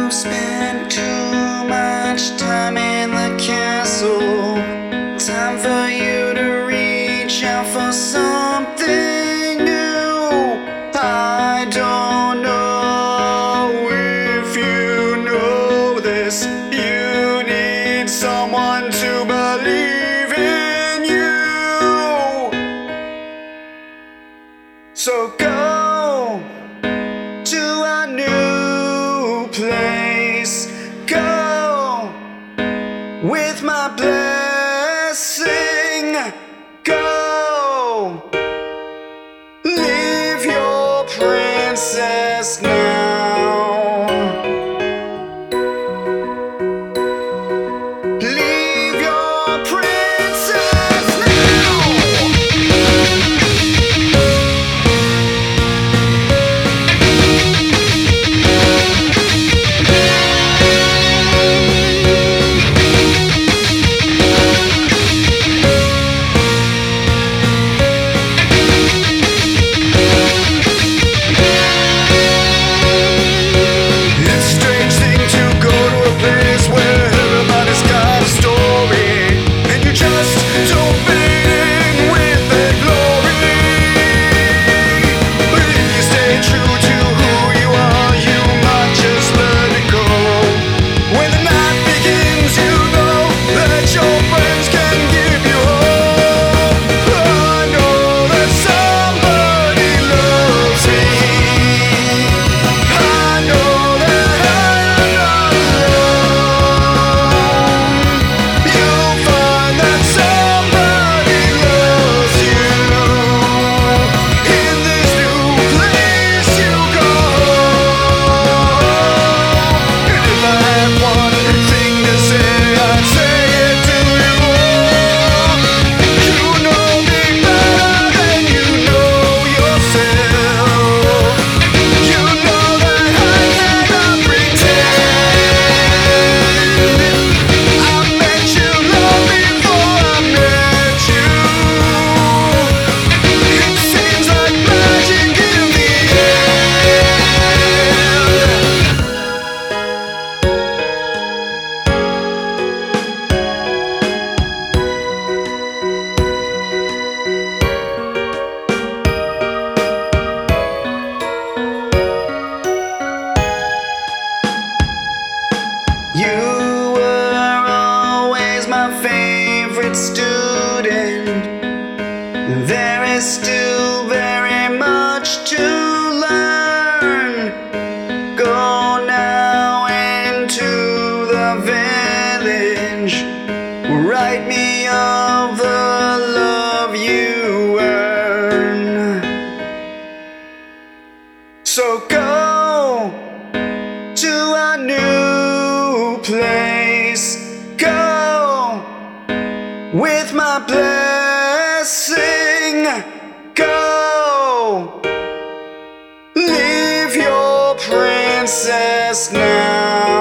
spent too much time in the castle. Time for you to reach out for something new. I don't know if you know this. You need someone to believe in you. So go to a new place. Go with my blessing. Go live your princess now. Leave your princess now. You were always my favorite student. There is still very much to learn. Go now into the village. Write me of the love you earn. So go to a new place. Go with my blessing. Go live your princess now.